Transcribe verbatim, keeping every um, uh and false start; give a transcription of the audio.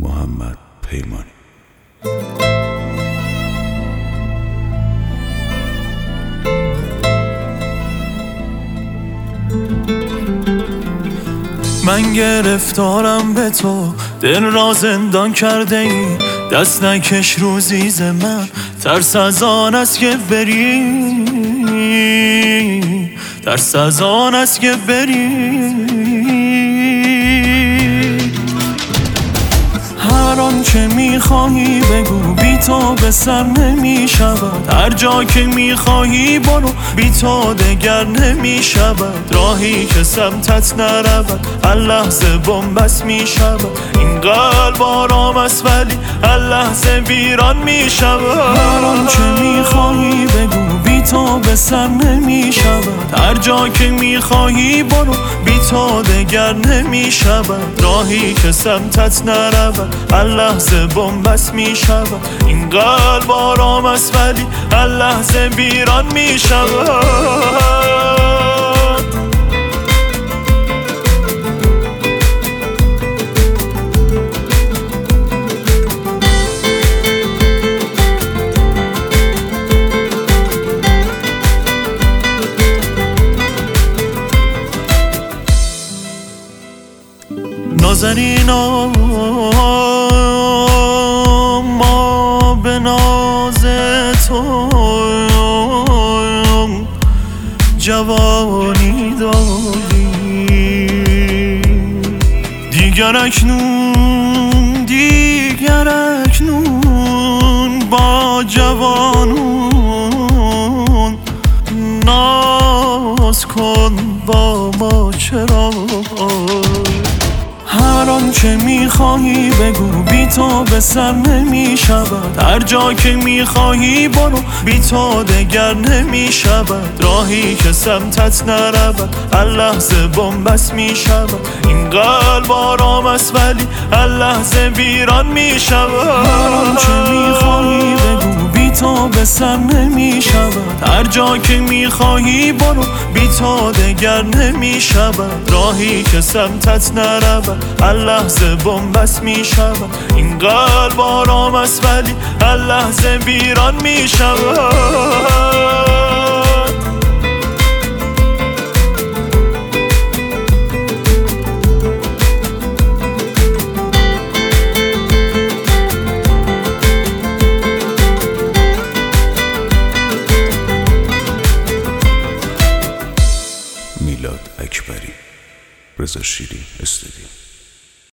محمد پیمانی. من گرفتارم به تو، دل را زندان کرده ای. دست نکش روزی ز من، ترس از آن است که بری، ترس از آن است که بری. هر آنچه میخواهی بگو، بی تو به سر نمی شود. هر جا که میخواهی برو، بی تو دگر نمی شود. راهی که سمتت نرود، هر لحظه بنبست می شود. این قلب آرام است ولی هر لحظه ویران می شود. هر آنچه میخواهی بگو، بی تو به سر نمی شود. هر جا که میخواهی برو، بی تو دگر نمی شود. راهی که سمتت نرود، هر لحظه بنبست می شود. این قلب آرام است ولی هر لحظه ویران می شود. نازنینا ما به ناز تو جوانی داریم. دیگر اکنون دیگر اکنون با جوانون ناز کن با ما چرا. هر آنچه میخواهی بگو، بی تو به سر نمی شود. هر جا که میخواهی برو، بی تو دگر نمی شود. راهی که سمتت نرود، هر لحظه بنبست می شود. این قلب آرام است ولی هر لحظه ویران می شود. هر آنچه میخواهی بگو، بی تو به سر نمی شود. هر جا که میخواهی برو، بی تو دگر نمی شود. راهی که سمتت نرود، هر لحظه بنبست می شود. این قلب آرام است ولی هر لحظه ویران می شود. میلاد اکبری، رضا شیری.